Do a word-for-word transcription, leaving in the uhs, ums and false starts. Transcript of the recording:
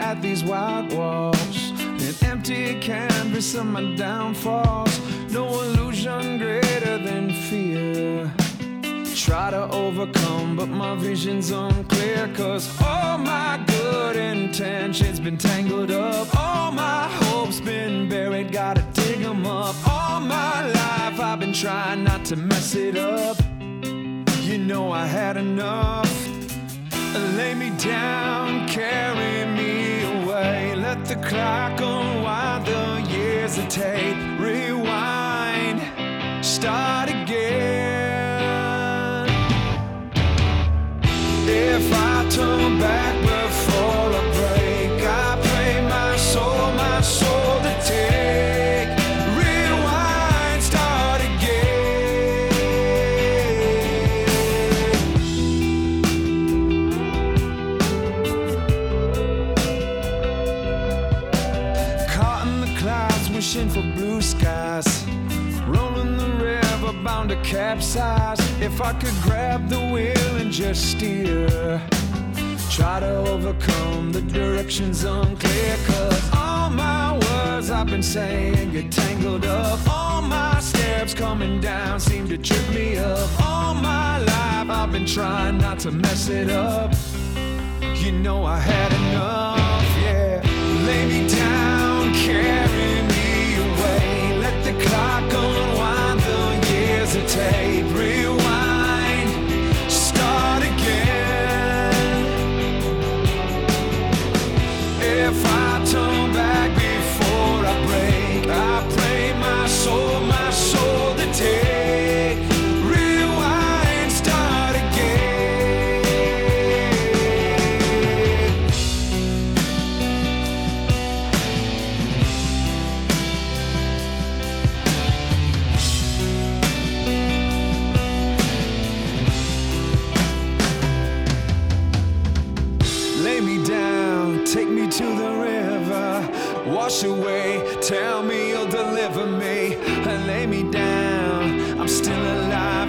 at these white walls, an empty canvas of my downfalls. No illusion greater than fear. Try to overcome, but my vision's unclear. Cause all my good intentions been tangled up, all my hopes been buried, gotta dig them up. All my life I've been trying not to mess it up. You know I had enough. Lay me down, carry me away. Let the clock unwind the years of tape. Rewind, start again. If I turn back before I break, I pray my soul, my soul to take. Rewind, start again. Caught in the clouds, wishing for blue skies. Rolling the river, bound to capsize. If I could grab the wheel and just steer, try to overcome the directions unclear. Cause all my words I've been saying get tangled up. All my steps coming down seem to trip me up. All my life I've been trying not to mess it up. You know I had enough, yeah. Lay me down, carry me away. Let the clock unwind the years of tape. Rewind, start again. If I turn back before I break, I pray my soul, my soul to take. Rewind, start again. Lay me down, take me to the river. Wash away, tell me you'll deliver me. Lay me down, I'm still alive.